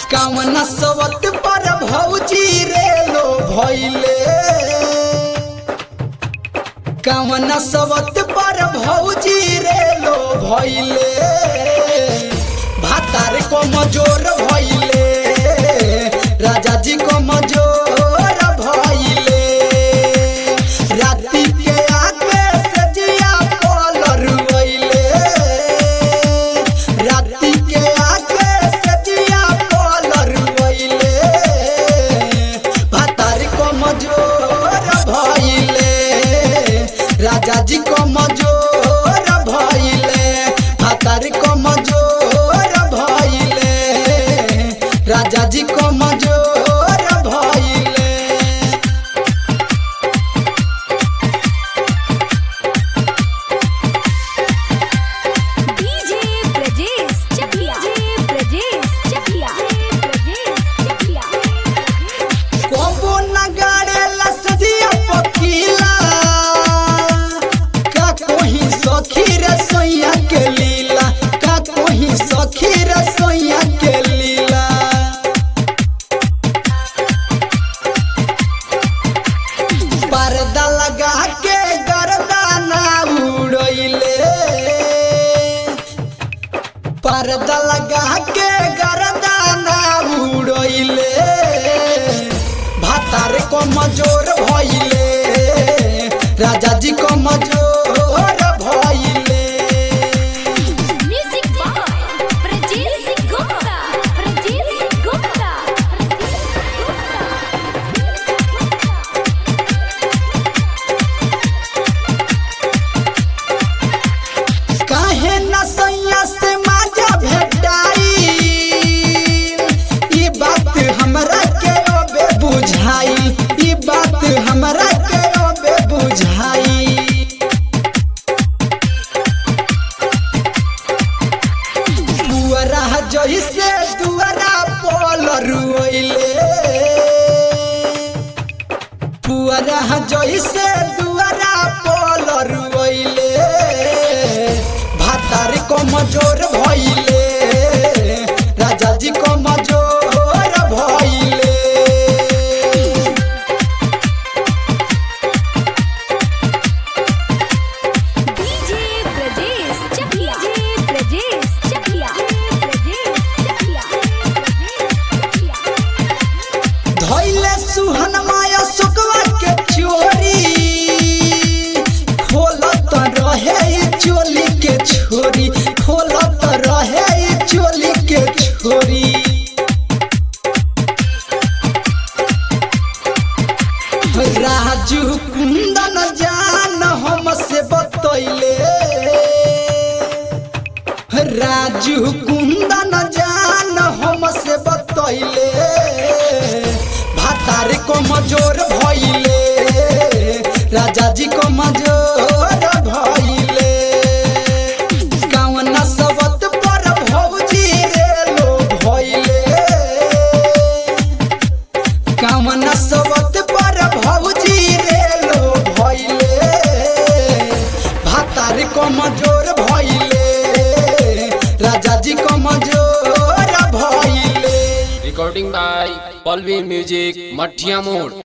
कामना सवत पर भौजी रे लो भइले कामना सवत पर भौजी रे लो भइले भातार को मजोर भइले राजा जी को मजोर भइले राती के आके सजिया पलर भइले राती के आके सजिया पलर भइले भातार को मजोर भइले राजा जी को मजोर भइले भातार को मजोर भइले राजा जी को मजोर भइले डीजे ब्रजेश चकिया कोबो नगाड़े लसदिया पखीला का कोही सखी रे सोइया के लीला का कोही सखी रे सोइया के लीला पर्दा लगा के गर्दाना उड़ैले पर्दा लगा के गर्दाना उड़ैले भातार को मजोर भइले राजा जी को मजोर भइले म्यूजिक बाय ब्रजेश गुप्ता काहे न सैया से माजा भेटाई ई बात हमरा के ओबे बुझाई ई बात हमरा के ओबे बुझाई पुअरा जइसे दुआरा पलर रोइले पुअरा जइसे दुआरा पलर रोइले भातार को मजोर भइले राजा जी को मजोर भइले डीजे ब्रजेश चकिया धइले सुहन माया सुकवा के चोरी खोलत रहे ई चोली के छोरी खोलत रहे ई चोली के छोरी राजू कुंदन जान हमसे बतैले राजू कुंदन जान हमसे बतैले भातार को मजोर भइले राजा जी को मजोर भइले कावना सबत पर भौजी रे लो भइले कामना सबत पर भौजी रे लो भइले भातार को मजोर भइले राजा जी को मजोर भइले रिकॉर्डिंग बाय पल्वी म्यूजिक मठिया मोड़।